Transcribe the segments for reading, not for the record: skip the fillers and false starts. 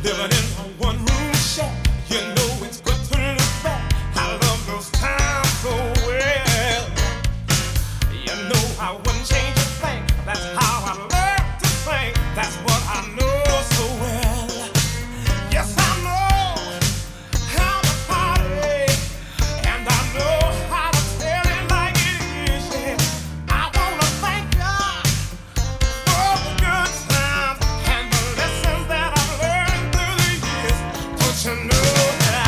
living in a one-room shack. You know it's good to look back. I love those times so well. You know I wouldn't change a thing. That's how I learned to sing. That's what I know so well. Yes, I know how to party, and I know how to tell it like it is. Yeah. I wanna thank God for the good times and the lessons that I've learned through the years. Don't you know that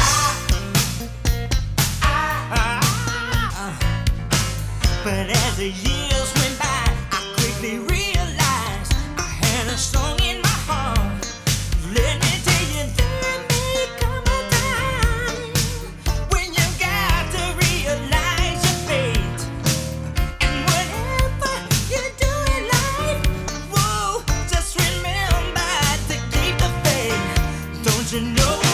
But as the years went by, I quickly realized I had a song in my heart. Let me tell you, there may come a time when you got to realize your fate. And whatever you do in life, whoa, just remember to keep the faith. Don't you know?